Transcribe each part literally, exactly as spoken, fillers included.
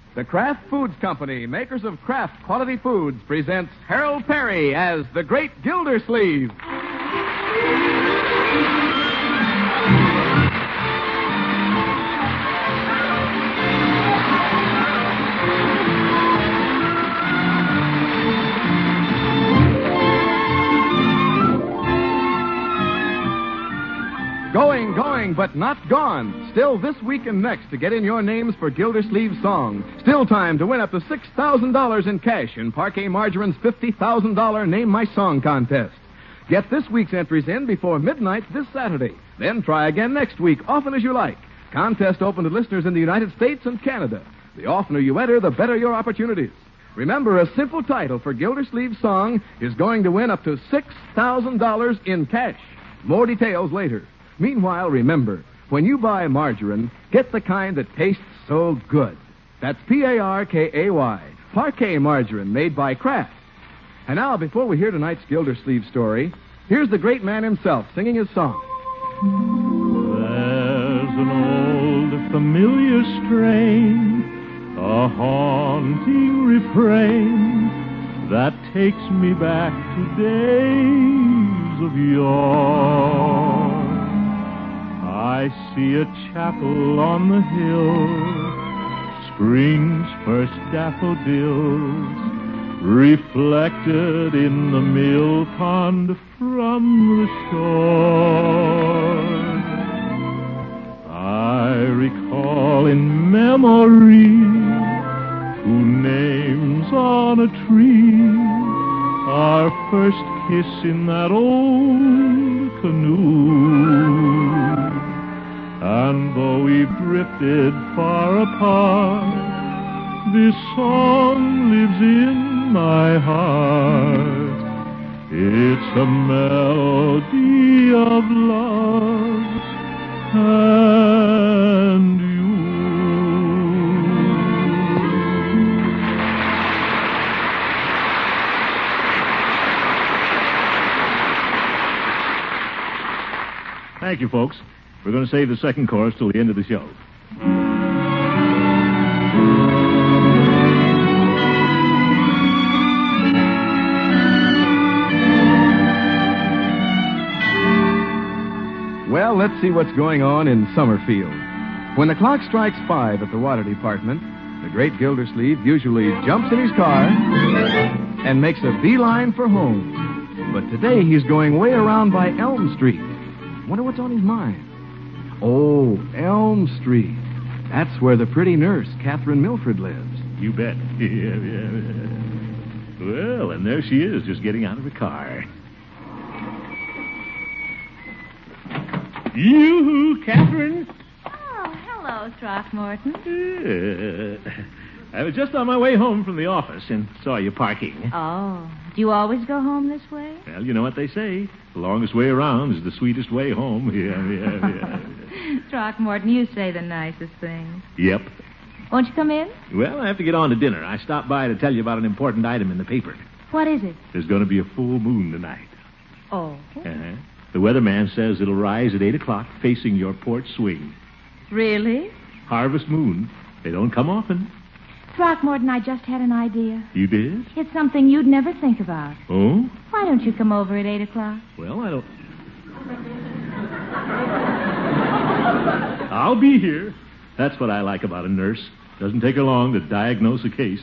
The Kraft Foods Company, makers of Kraft Quality Foods, presents Harold Perry as the Great Gildersleeve. Going, going, but not gone. Still this week and next to get in your names for Gildersleeve's song. Still time to win up to six thousand dollars in cash in Parquet Margarine's fifty thousand dollars Name My Song contest. Get this week's entries in before midnight this Saturday. Then try again next week, often as you like. Contest open to listeners in the United States and Canada. The oftener you enter, the better your opportunities. Remember, a simple title for Gildersleeve's song is going to win up to six thousand dollars in cash. More details later. Meanwhile, remember, when you buy margarine, get the kind that tastes so good. That's P A R K A Y, Parquet Margarine, made by Kraft. And now, before we hear tonight's Gildersleeve story, here's the great man himself singing his song. There's an old familiar strain, a haunting refrain that takes me back to days of yore. I see a chapel on the hill, spring's first daffodils, reflected in the mill pond from the shore. I recall in memory two names on a tree, our first kiss in that old canoe. And though we've drifted far apart, this song lives in my heart. It's a melody of love and you. Thank you, folks. We're going to save the second chorus till the end of the show. Well, let's see what's going on in Summerfield. When the clock strikes five at the water department, the great Gildersleeve usually jumps in his car and makes a beeline for home. But today he's going way around by Elm Street. Wonder what's on his mind. Oh, Elm Street. That's where the pretty nurse, Catherine Milford, lives. You bet. Yeah, yeah, yeah. Well, and there she is, just getting out of the car. You, Catherine. Oh, hello, Throckmorton. Uh, I was just on my way home from the office and saw you parking. Oh, do you always go home this way? Well, you know what they say. The longest way around is the sweetest way home. Yeah, yeah, yeah. Throckmorton, you say the nicest things. Yep. Won't you come in? Well, I have to get on to dinner. I stopped by to tell you about an important item in the paper. What is it? There's going to be a full moon tonight. Oh. Uh-huh. The weatherman says it'll rise at eight o'clock facing your porch swing. Really? Harvest moon. They don't come often. Throckmorton, I just had an idea. You did? It's something you'd never think about. Oh? Why don't you come over at eight o'clock? Well, I don't... I'll be here. That's what I like about a nurse. Doesn't take her long to diagnose a case.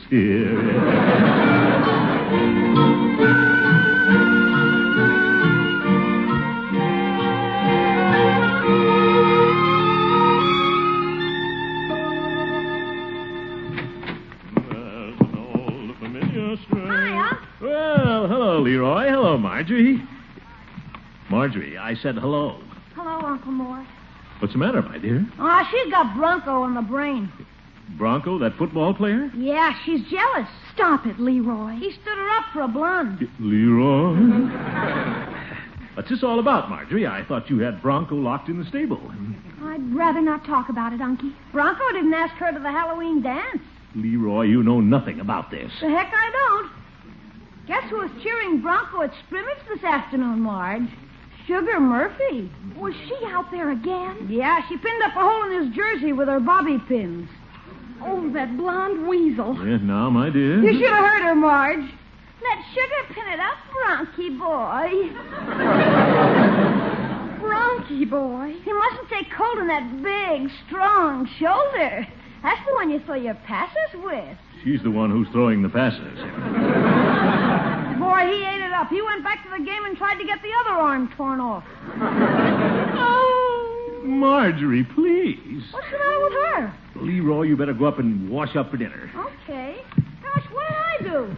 Well, hello, Leroy. Hello, Marjorie. Marjorie, I said hello. Hello, Uncle Mort. What's the matter, my dear? Oh, she's got Bronco on the brain. Bronco, that football player? Yeah, she's jealous. Stop it, Leroy. He stood her up for a blonde. Leroy? What's this all about, Marjorie? I thought you had Bronco locked in the stable. I'd rather not talk about it, Unky. Bronco didn't ask her to the Halloween dance. Leroy, you know nothing about this. The heck I don't. Guess who was cheering Bronco at scrimmage this afternoon, Marge? Sugar Murphy. Was she out there again? Yeah, she pinned up a hole in his jersey with her bobby pins. Oh, that blonde weasel. Yeah, now, my dear. You should have heard her, Marge. Let Sugar pin it up, Bronky boy. Bronky boy. You mustn't take hold in that big, strong shoulder. That's the one you throw your passes with. She's the one who's throwing the passes. Boy, he ate it up. He went back to the game and tried to get the other arm torn off. Oh, Marjorie, please. What's the matter with her? Leroy, you better go up and wash up for dinner. Okay. Gosh, what did I do?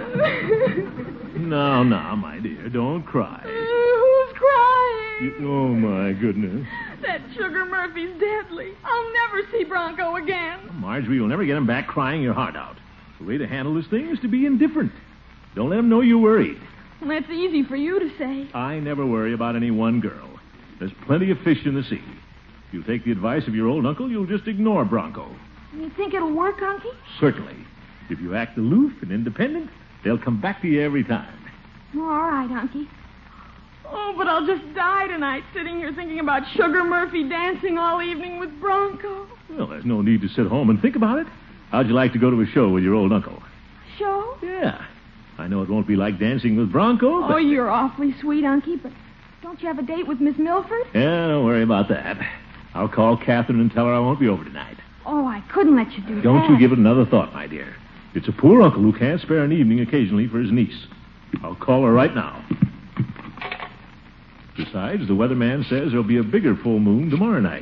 Now, now, my dear, don't cry. Who's crying? You- oh, my goodness. That Sugar Murphy's deadly. I'll never see Bronco again. Marjorie, you'll never get him back crying your heart out. The way to handle this thing is to be indifferent. Don't let him know you're worried. Well, that's easy for you to say. I never worry about any one girl. There's plenty of fish in the sea. If you take the advice of your old uncle, you'll just ignore Bronco. You think it'll work, Unky? Certainly. If you act aloof and independent, they'll come back to you every time. Oh, all right, Unky. Oh, but I'll just die tonight sitting here thinking about Sugar Murphy dancing all evening with Bronco. Well, there's no need to sit home and think about it. How'd you like to go to a show with your old uncle? Show? Yeah. I know it won't be like dancing with Bronco, but... Oh, you're awfully sweet, Unky, but don't you have a date with Miss Milford? Yeah, don't worry about that. I'll call Catherine and tell her I won't be over tonight. Oh, I couldn't let you do Don't that. you give it another thought, my dear. It's a poor uncle who can't spare an evening occasionally for his niece. I'll call her right now. Besides, the weatherman says there'll be a bigger full moon tomorrow night.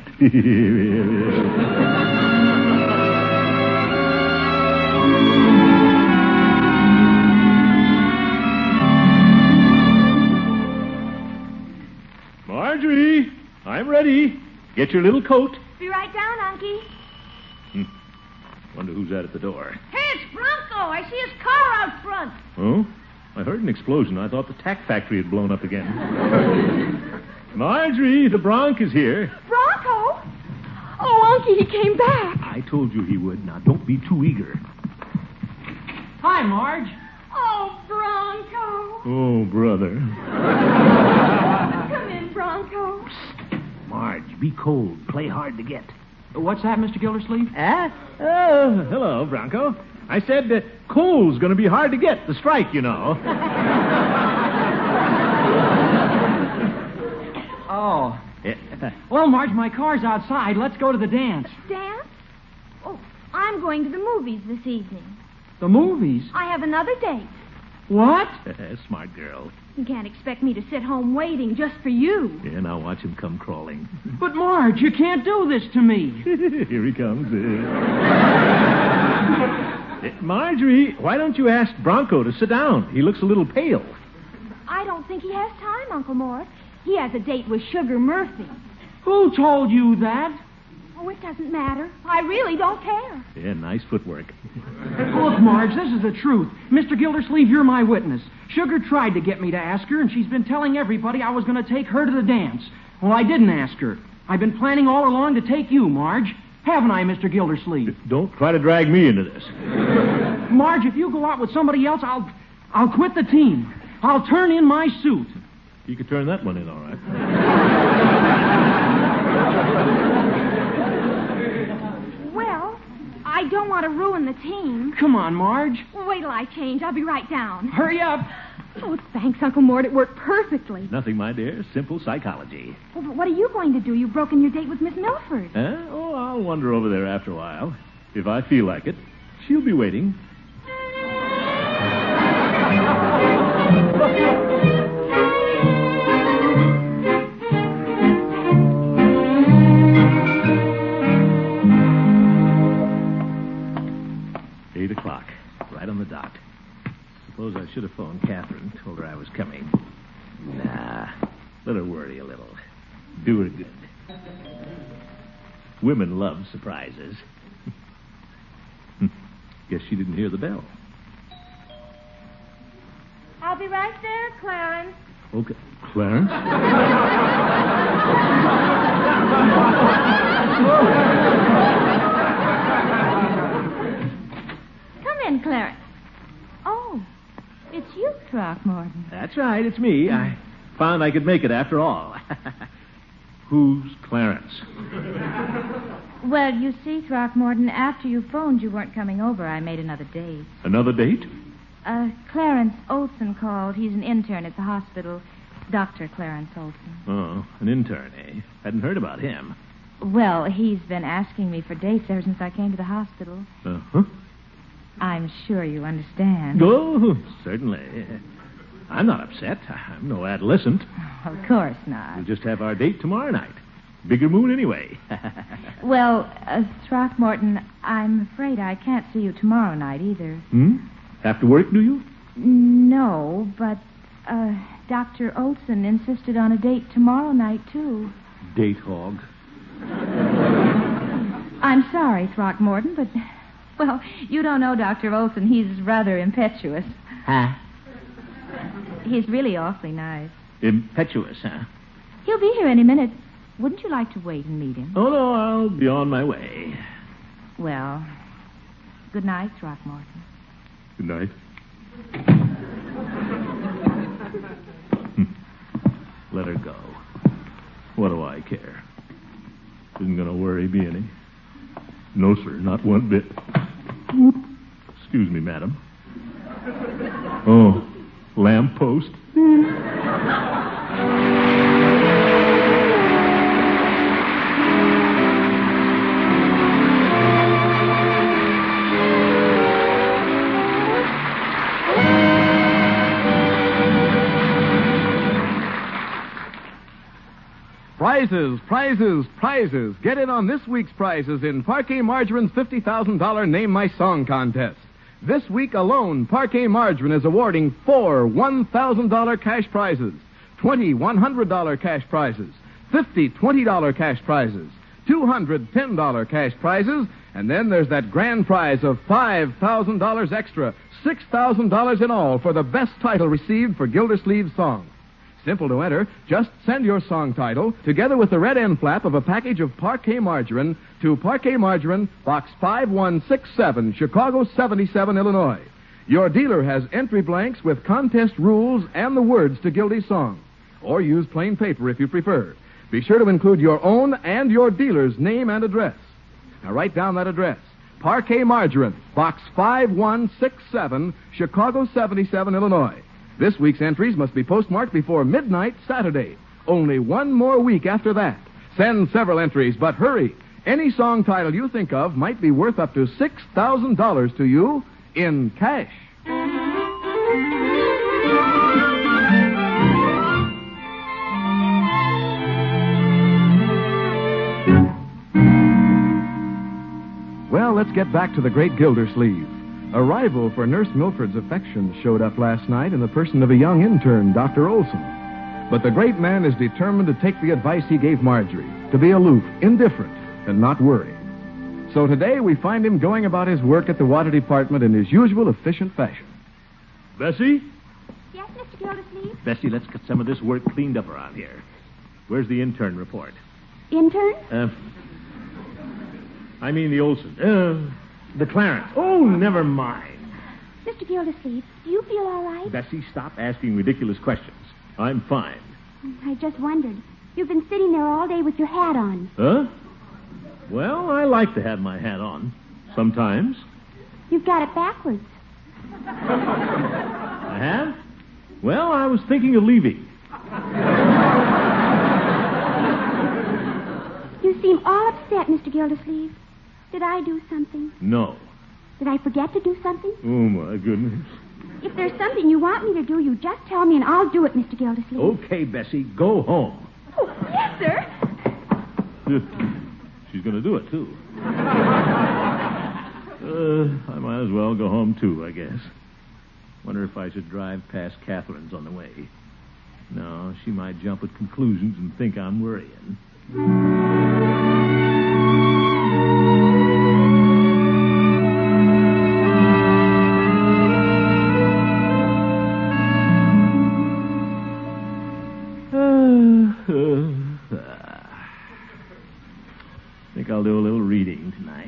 Marjorie, I'm ready. Get your little coat. Be right down, Unky. Hmm. Wonder who's that at the door. Hey, it's Bronco. I see his car out front. Oh? I heard an explosion. I thought the tack factory had blown up again. Marjorie, the Bronc is here. Bronco? Oh, Unky, he came back. I told you he would. Now, don't be too eager. Hi, Marge. Oh, Bronco. Oh, brother. Come in, Bronco. Marge, be cold. Play hard to get. What's that, Mister Gildersleeve? Ah? Oh, hello, Bronco. I said uh, coal's going to be hard to get. The strike, you know. Oh. Yeah. Well, Marge, my car's outside. Let's go to the dance. Dance? Oh, I'm going to the movies this evening. The movies? I have another date. What? Smart girl. You can't expect me to sit home waiting just for you. Yeah, now watch him come crawling. But, Marge, you can't do this to me. Here he comes. Uh, Marjorie, why don't you ask Bronco to sit down? He looks a little pale. I don't think he has time, Uncle Mort. He has a date with Sugar Murphy. Who told you that? Oh, it doesn't matter. I really don't care. Yeah, nice footwork. Look, Marge, this is the truth. Mister Gildersleeve, you're my witness. Sugar tried to get me to ask her, and she's been telling everybody I was going to take her to the dance. Well, I didn't ask her. I've been planning all along to take you, Marge. Haven't I, Mister Gildersleeve? Don't try to drag me into this. Marge, if you go out with somebody else, I'll I'll quit the team. I'll turn in my suit. You could turn that one in, all right. Well, I don't want to ruin the team. Come on, Marge. Well, wait till I change. I'll be right down. Hurry up. Oh, thanks, Uncle Mort. It worked perfectly. Nothing, my dear. Simple psychology. Well, but what are you going to do? You've broken your date with Miss Milford. Huh? Oh, I'll wander over there after a while. If I feel like it. She'll be waiting. Eight o'clock. Right on the dot. Suppose I should have phoned Catherine, told her I was coming. Nah. Let her worry a little. Do her good. Women love surprises. Guess she didn't hear the bell. I'll be right there, Clarence. Okay. Clarence? Come in, Clarence. Oh, it's you, Throckmorton. That's right, it's me. I found I could make it after all. Who's Clarence? Well, you see, Throckmorton, after you phoned you weren't coming over, I made another date. Another date? Uh, Clarence Olson called. He's an intern at the hospital. Doctor Clarence Olson. Oh, an intern, eh? Hadn't heard about him. Well, he's been asking me for dates ever since I came to the hospital. Uh-huh. I'm sure you understand. Oh, certainly. I'm not upset. I'm no adolescent. Of course not. We'll just have our date tomorrow night. Bigger moon anyway. Well, uh, Throckmorton, I'm afraid I can't see you tomorrow night either. Hmm? After work, do you? No, but uh, Doctor Olson insisted on a date tomorrow night, too. Date hog. I'm sorry, Throckmorton, but, well, you don't know Doctor Olson. He's rather impetuous. Huh? He's really awfully nice. Impetuous, huh? He'll be here any minute. Wouldn't you like to wait and meet him? Oh, no, I'll be on my way. Well, good night, Throckmorton. Good night. Let her go. What do I care? Isn't going to worry me any. No, sir, not one bit. Excuse me, madam. Oh, lamp post. Prizes, prizes, prizes. Get in on this week's prizes in Parquet Margarine's fifty thousand dollars Name My Song contest. This week alone, Parquet Margarine is awarding four one thousand dollars cash prizes, twenty one hundred dollars cash prizes, fifty twenty dollars cash prizes, two hundred ten dollars cash prizes, and then there's that grand prize of five thousand dollars extra, six thousand dollars in all for the best title received for Gildersleeve's song. Simple to enter. Just send your song title, together with the red end flap of a package of Parquet Margarine, to Parquet Margarine, Box five one six seven, Chicago seventy-seven, Illinois. Your dealer has entry blanks with contest rules and the words to Gildy's song. Or use plain paper if you prefer. Be sure to include your own and your dealer's name and address. Now write down that address. Parquet Margarine, Box five one six seven, Chicago seventy-seven, Illinois. This week's entries must be postmarked before midnight Saturday. Only one more week after that. Send several entries, but hurry. Any song title you think of might be worth up to six thousand dollars to you in cash. Well, let's get back to the great Gildersleeve. A rival for Nurse Milford's affections showed up last night in the person of a young intern, Doctor Olson. But the great man is determined to take the advice he gave Marjorie, to be aloof, indifferent, and not worry. So today we find him going about his work at the water department in his usual efficient fashion. Bessie? Yes, Mister Gildersleeve? Bessie, let's get some of this work cleaned up around here. Where's the intern report? Intern? Uh, I mean the Olson. Uh... The Clarence. Oh, never mind. Mister Gildersleeve, do you feel all right? Bessie, stop asking ridiculous questions. I'm fine. I just wondered. You've been sitting there all day with your hat on. Huh? Well, I like to have my hat on. Sometimes. You've got it backwards. I have? Well, I was thinking of leaving. You seem all upset, Mister Gildersleeve. Did I do something? No. Did I forget to do something? Oh, my goodness. If there's something you want me to do, you just tell me and I'll do it, Mister Gildersleeve. Okay, Bessie, go home. Oh, yes, sir. She's going to do it, too. uh, I might as well go home, too, I guess. Wonder if I should drive past Catherine's on the way. No, she might jump at conclusions and think I'm worrying. I'll do a little reading tonight.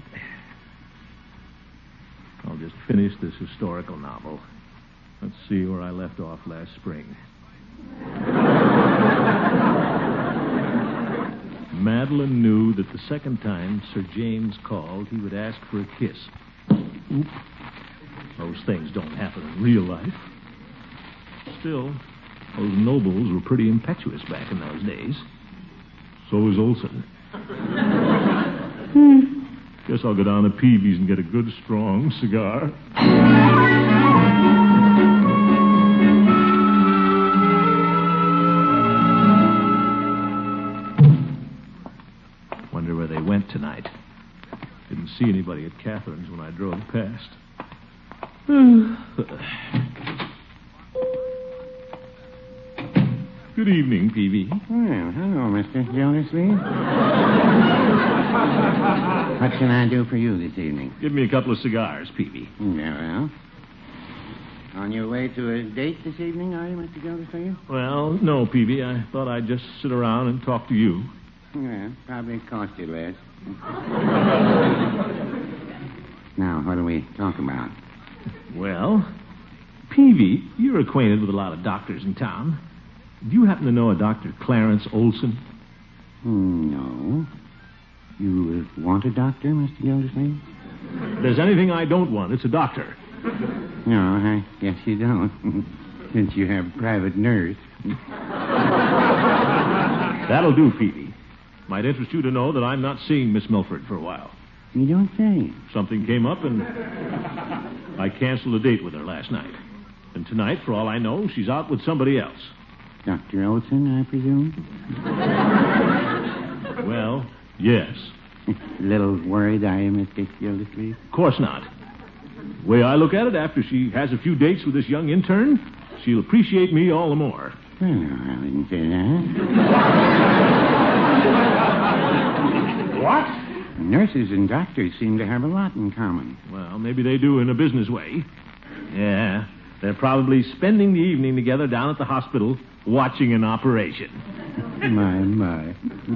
I'll just finish this historical novel. Let's see where I left off last spring. Mad Madeline knew that the second time Sir James called, he would ask for a kiss. Oop. Those things don't happen in real life. Still, those nobles were pretty impetuous back in those days. So was Olson. hmm. Guess I'll go down to Peavy's and get a good, strong cigar. Wonder where they went tonight. Didn't see anybody at Catherine's when I drove past. Good evening, Peavy. Well, hello, Mister Gildersleeve. What can I do for you this evening? Give me a couple of cigars, Peavy. Very well. On your way to a date this evening, are you, Mister Gildersleeve? Well, no, Peavy. I thought I'd just sit around and talk to you. Yeah, probably cost you less. Now, what do we talk about? Well, Peavy, you're acquainted with a lot of doctors in town. Do you happen to know a Doctor Clarence Olson? No. You uh, want a doctor, Mister Gildersleeve? If there's anything I don't want, it's a doctor. No, I guess you don't. Since you have a private nurse. That'll do, Peavy. Might interest you to know that I'm not seeing Miss Milford for a while. You don't say. Something came up, and I canceled a date with her last night. And tonight, for all I know, she's out with somebody else. Doctor Olson, I presume? Well, yes. A little worried, are you, Mister Gildersleeve? Of course not. The way I look at it, after she has a few dates with this young intern, she'll appreciate me all the more. Well, no, I wouldn't say that. What? Nurses and doctors seem to have a lot in common. Well, maybe they do in a business way. Yeah, they're probably spending the evening together down at the hospital watching an operation. My, my.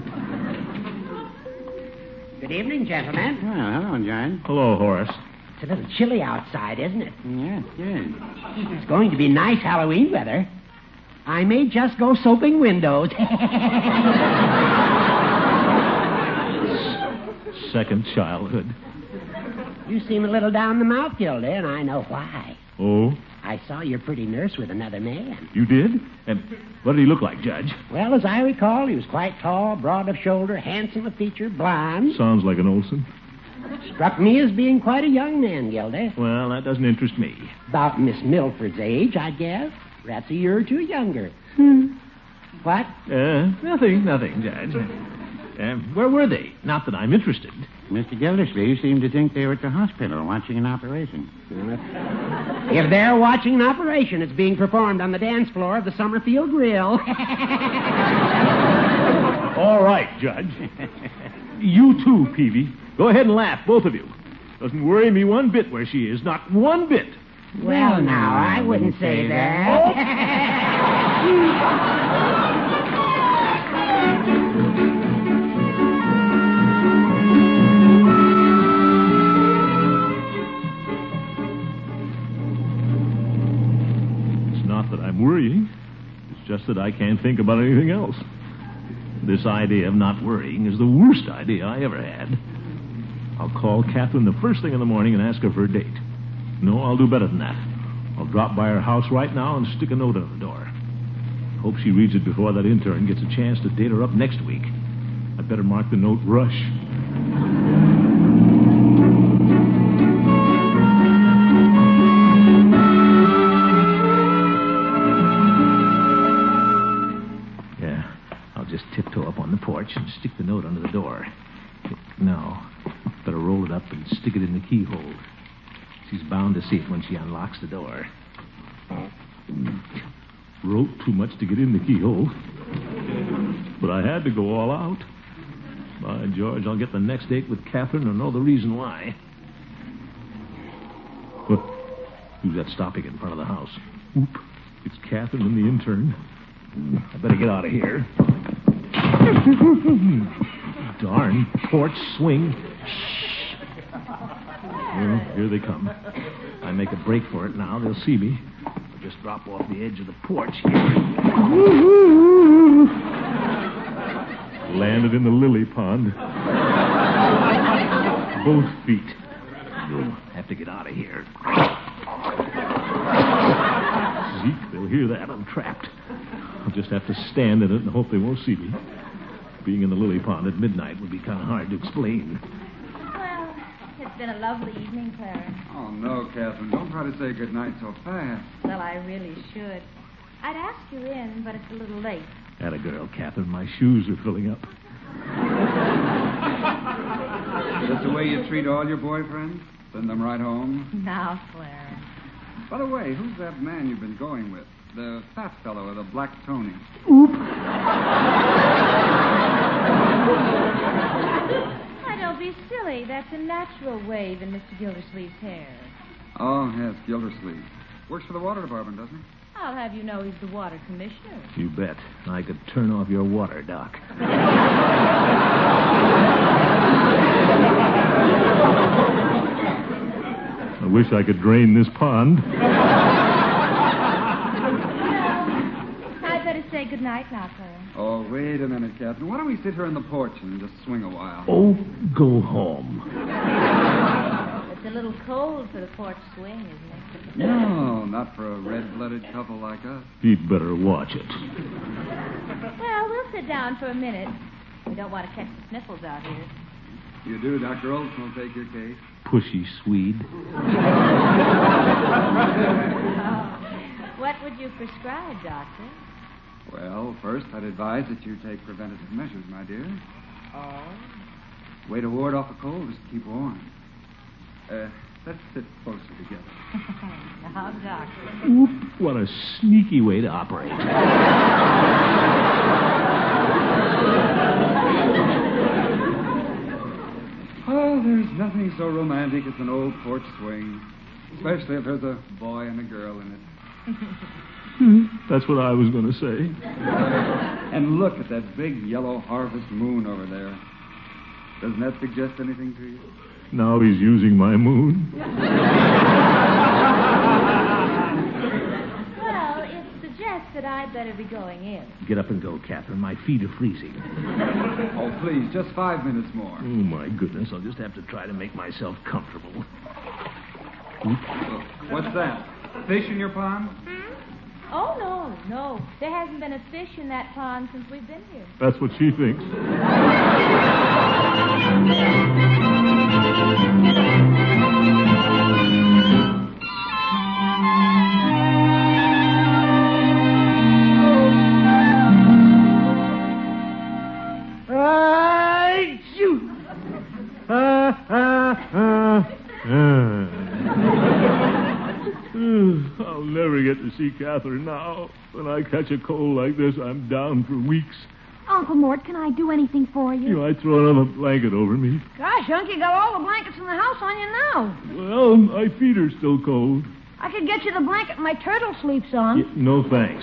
Good evening, gentlemen. Well, hello, John. Hello, Horace. It's a little chilly outside, isn't it? Yes, yes. It's going to be nice Halloween weather. I may just go soaping windows. Second childhood. You seem a little down the mouth, Gilda, and I know why. Oh? I saw your pretty nurse with another man. You did? And what did he look like, Judge? Well, as I recall, he was quite tall, broad of shoulder, handsome of feature, blonde. Sounds like an Olson. Struck me as being quite a young man, Gilda. Well, that doesn't interest me. About Miss Milford's age, I guess. Perhaps a year or two younger. Hmm. What? Uh, nothing, nothing, Judge. Uh, where were they? Not that I'm interested. Mister Gildersleeve seemed to think they were at the hospital watching an operation. If they're watching an operation, it's being performed on the dance floor of the Summerfield Grill. All right, Judge. You too, Peavy. Go ahead and laugh, both of you. Doesn't worry me one bit where she is. Not one bit. Well, now, I wouldn't say that. It's not that I'm worrying. It's just that I can't think about anything else. This idea of not worrying is the worst idea I ever had. I'll call Catherine the first thing in the morning and ask her for a date. No, I'll do better than that. I'll drop by her house right now and stick a note on the door. Hope she reads it before that intern gets a chance to date her up next week. I'd better mark the note Rush. Yeah, I'll just tiptoe up on the porch and stick the note under the door. No, better roll it up and stick it in the keyhole. She's bound to see it when she unlocks the door. Wrote too much to get in the keyhole. But I had to go all out. By George, I'll get the next date with Catherine and know the reason why. What? Who's that stopping in front of the house? Oop. It's Catherine and the intern. I better get out of here. Darn porch swing. Well, here they come. I make a break for it now, they'll see me. I'll just drop off the edge of the porch here. Landed in the lily pond. Both feet. You'll have to get out of here. Zeke, they'll hear that. I'm trapped. I'll just have to stand in it and hope they won't see me. Being in the lily pond at midnight would be kind of hard to explain. Well, it's been a lovely evening, Clarence. Oh, no, Catherine. Don't try to say goodnight so fast. Well, I really should. I'd ask you in, but it's a little late. Atta girl, Catherine. My shoes are filling up. Is this the way you treat all your boyfriends? Send them right home? Now, Clarence. By the way, who's that man you've been going with? The fat fellow with the black Tony. Oop. Why, don't be silly. That's a natural wave in Mister Gildersleeve's hair. Oh, yes, Gildersleeve. Works for the water department, doesn't he? I'll have you know he's the water commissioner. You bet. I could turn off your water, Doc. I wish I could drain this pond. I'd better say goodnight now, Clarence. Oh, wait a minute, Catherine. Why don't we sit here on the porch and just swing a while? Oh, go home. It's a little cold for the porch swing, isn't it? No, not for a red-blooded couple like us. He'd better watch it. Well, we'll sit down for a minute. We don't want to catch the sniffles out here. You do, Doctor Olson will take your case. Pushy Swede. What would you prescribe, Doctor? Well, first, I'd advise that you take preventative measures, my dear. Oh? Way to ward off a cold is to keep warm. Uh, let's sit closer together. Now, Doctor. Oop, what a sneaky way to operate. Oh, there's nothing so romantic as an old porch swing. Especially if there's a boy and a girl in it. That's what I was going to say. And look at that big yellow harvest moon over there. Doesn't that suggest anything to you? Now he's using my moon. Well, it suggests that I'd better be going in. Get up and go, Catherine. My feet are freezing. Oh, please, just five minutes more. Oh, my goodness. I'll just have to try to make myself comfortable. What's that? Fish in your pond? Hmm? Oh, no, no. There hasn't been a fish in that pond since we've been here. That's what she thinks. I'll never get to see Catherine now. When I catch a cold like this, I'm down for weeks. Uncle Mort, can I do anything for you? You might throw another blanket over me. Gosh, Unc, you got all the blankets in the house on you now. Well, my feet are still cold. I could get you the blanket my turtle sleeps on. Yeah, no thanks.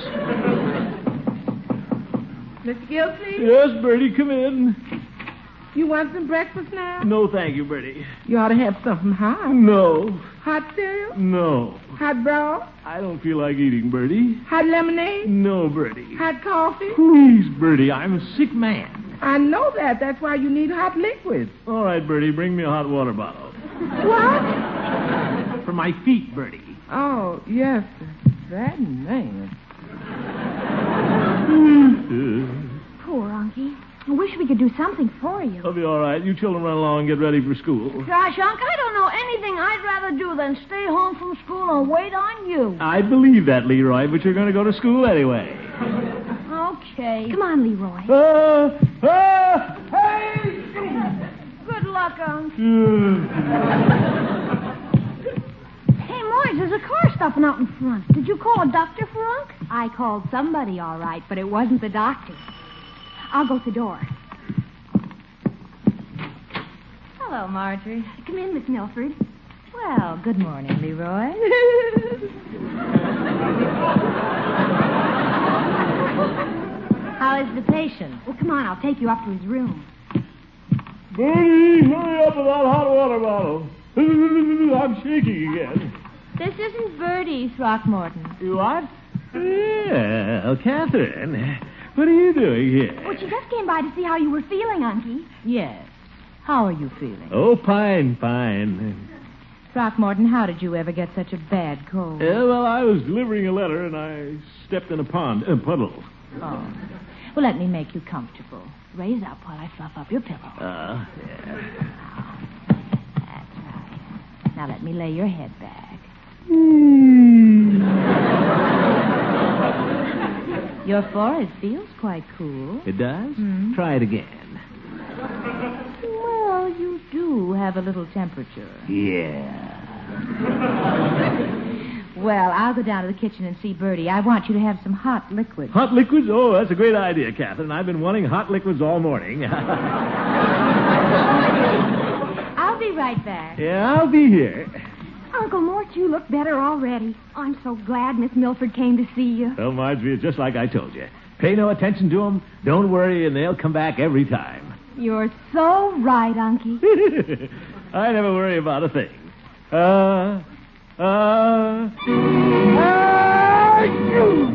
Mister Gilsleeve? Yes, Bertie, come in. You want some breakfast now? No, thank you, Bertie. You ought to have something hot. No. Hot cereal? No. Hot broth? I don't feel like eating, Bertie. Hot lemonade? No, Bertie. Hot coffee? Please, Bertie, I'm a sick man. I know that. That's why you need hot liquids. All right, Bertie, bring me a hot water bottle. What? For my feet, Bertie. Oh, yes. That man. Poor Unky. I wish we could do something for you. I'll be all right. You children run along and get ready for school. Gosh, Unc, I don't know anything I'd rather do than stay home from school and wait on you. I believe that, Leroy, but you're going to go to school anyway. Okay. Come on, Leroy. Uh, uh, hey! Good luck, Unc. Hey, Morris, there's a car stopping out in front. Did you call a doctor for Unc? I called somebody, all right, but it wasn't the doctor. I'll go to the door. Hello, Marjorie. Come in, Miss Milford. Well, good morning, Leroy. How is the patient? Well, come on, I'll take you up to his room. Bertie, hurry up with that hot water bottle. I'm shaking again. This isn't Bertie, Throckmorton. You what? Well, Catherine, What are you doing here? Well, she just came by to see how you were feeling, Unky. Yes. How are you feeling? Oh, fine, fine. Throckmorton, how did you ever get such a bad cold? Yeah, well, I was delivering a letter and I stepped in a pond, a puddle. Oh. Well, let me make you comfortable. Raise up while I fluff up your pillow. Ah, uh, yeah. That's right. Now let me lay your head back. Your forehead feels quite cool. It does? Mm. Try it again. Well, you do have a little temperature. Yeah. Well, I'll go down to the kitchen and see Bertie. I want you to have some hot liquids. Hot liquids? Oh, that's a great idea, Catherine. I've been wanting hot liquids all morning. I'll be right back. Yeah, I'll be here. Uncle Mort, you look better already. I'm so glad Miss Milford came to see you. Well, Marjorie, it's just like I told you. Pay no attention to them. Don't worry, and they'll come back every time. You're so right, Unky. I never worry about a thing. Uh, uh, uh, you.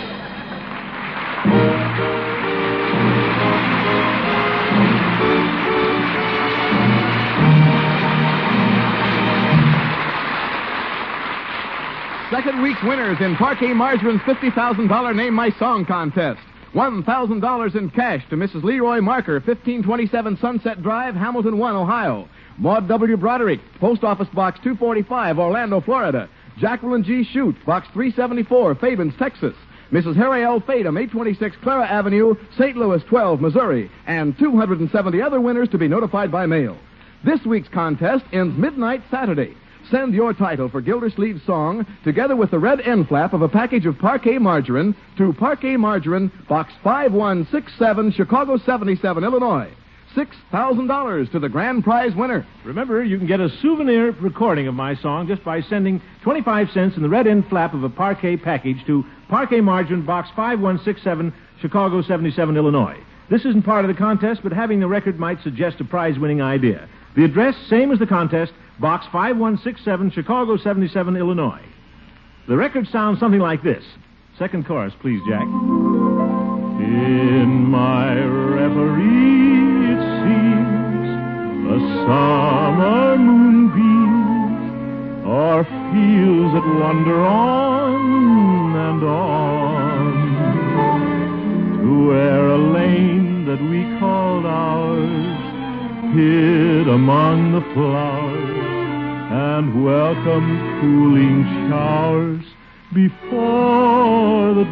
Second week's winners in Parquet Margarine's fifty thousand dollars Name My Song contest. one thousand dollars in cash to Missus Leroy Marker, fifteen twenty-seven Sunset Drive, Hamilton one, Ohio. Maud W. Broderick, Post Office Box two forty-five, Orlando, Florida. Jacqueline G. Shute, Box three seventy-four, Fabens, Texas. Missus Harry L. Fadum, eight twenty-six Clara Avenue, Saint Louis twelve, Missouri. And two hundred seventy other winners to be notified by mail. This week's contest ends midnight Saturday. Send your title for Gildersleeve's song, together with the red end flap of a package of Parquet Margarine, to Parquet Margarine, Box five one six seven, Chicago seventy-seven, Illinois. six thousand dollars to the grand prize winner. Remember, you can get a souvenir recording of my song just by sending twenty-five cents in the red end flap of a Parquet package to Parquet Margarine, Box five one six seven, Chicago seventy-seven, Illinois. This isn't part of the contest, but having the record might suggest a prize-winning idea. The address, same as the contest, Box five one six seven, Chicago seventy-seven, Illinois. The record sounds something like this. Second chorus, please, Jack. In my reverie, it seems, a summer moonbeam o'er fields that wander on and on to where a lane that we called ours hid among the flowers and welcomed cooling showers before the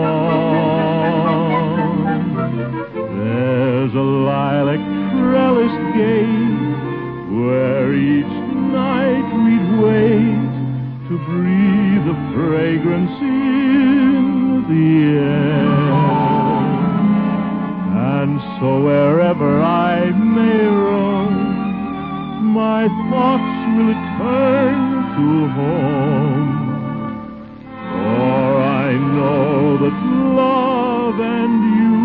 dawn. There's a lilac trellis gate where each night we'd wait to breathe the fragrance in the air. And so wherever I may roam, my thoughts will return to home. For I know that love and you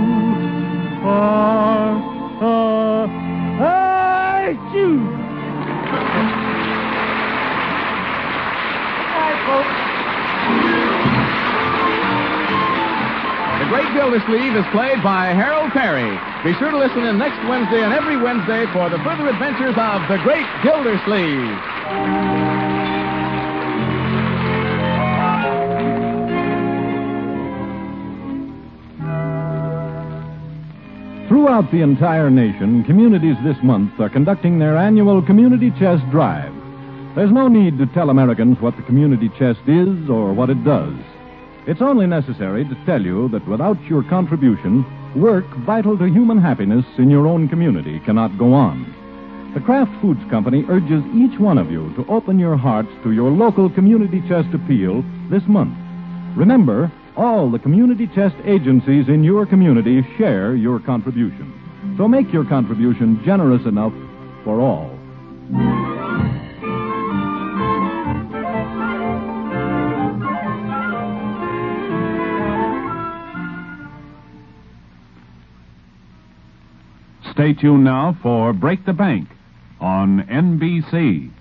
are a you. Bye, folks. The Great Gildersleeve is played by Harold Perry. Be sure to listen in next Wednesday and every Wednesday for the further adventures of the Great Gildersleeve. Throughout the entire nation, communities this month are conducting their annual Community Chest Drive. There's no need to tell Americans what the Community Chest is or what it does. It's only necessary to tell you that without your contribution, work vital to human happiness in your own community cannot go on. The Kraft Foods Company urges each one of you to open your hearts to your local Community Chest appeal this month. Remember, all the Community Chest agencies in your community share your contribution. So make your contribution generous enough for all. Stay tuned now for Break the Bank on N B C.